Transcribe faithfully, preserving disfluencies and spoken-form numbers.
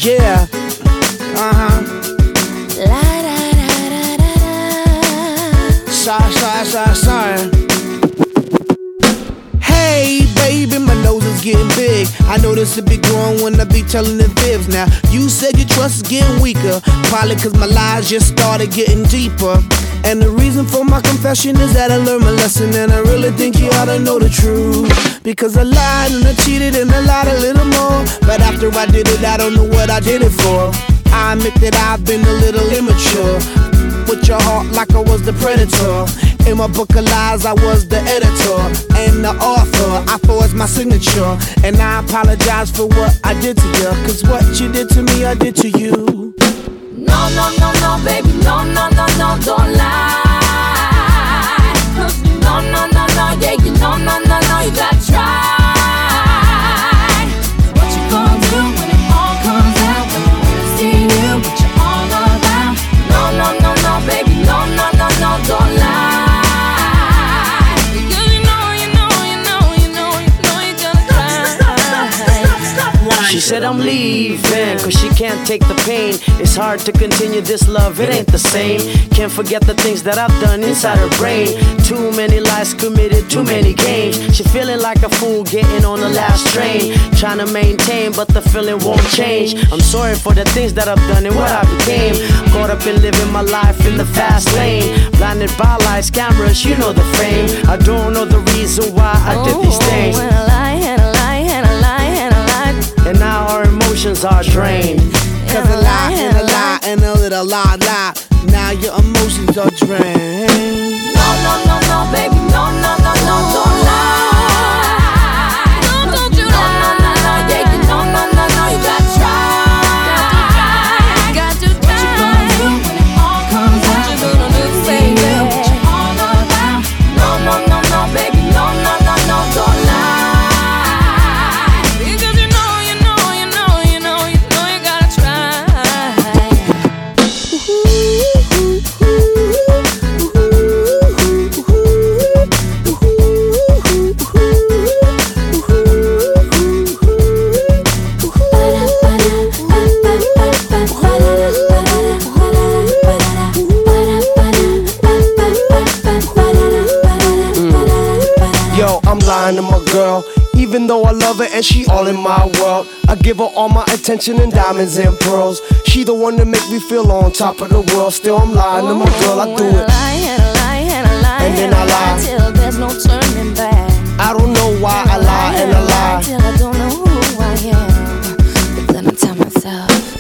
Yeah. Uh-huh. La da da da da da. Sorry, sorry, sorry, sorry. Hey, baby, my nose is getting big. I know this will be growing when I be telling the fibs. Now, you said your trust is getting weaker. Probably cause my lies just started getting deeper. And the reason for my confession is that I learned my lesson, and I really think you ought to know the truth. Because I lied and I cheated and I lied a little more. But after I did it, I don't know what I did it for. I admit that I've been a little immature. With your heart like I was the predator. In my book of lies, I was the editor and the author. I forged my signature, and I apologize for what I did to you. Cause what you did to me, I did to you. No, no, no, no, baby, no, no, no, no, don't lie. No, no, no, no, yeah, you know, no, no, no, you gotta try. What you gonna do when it all comes out? When you really see you, what you all about? No, no, no, no, baby, no, no, no, no, don't lie. Because you know, you know, you know, you know, you know you're gonna cry. She said I'm leaving, cause she can't take the pain. It's hard to continue this love, it ain't the same. Can't forget the things that I've done inside her brain. Too many lies committed, too many games. She feeling like a fool getting on the last train. Trying to maintain, but the feeling won't change. I'm sorry for the things that I've done and what I became. Caught up in living my life in the fast lane. Blinded by lights, cameras, you know the fame. I don't know the reason why I did these things. Oh, and a lie, and a lie, and a lie, and a lie. And now our emotions are drained. Cause a lie and a lie and a little lie, lie. Now your emotions are drained. No, no, no, no, baby, no, no, no, no, don't lie. No, don't you lie. No, no, no, yeah, you know, no, no, no, you gotta try. Got to try. What you gonna do when it all comes out? What you gonna do, baby? What you all about? No, no, no, no, baby, no, no, no, no, don't lie. Because you know, you know, you know, you know, you know you gotta try. Yo, I'm lying to my girl, even though I love her and she all in my world. I give her all my attention and diamonds and pearls. She the one that make me feel on top of the world. Still I'm lying to my girl, I do it. And then I lie till there's no turning back. I don't know why I lie and I lie till I don't know who I am. But then I tell myself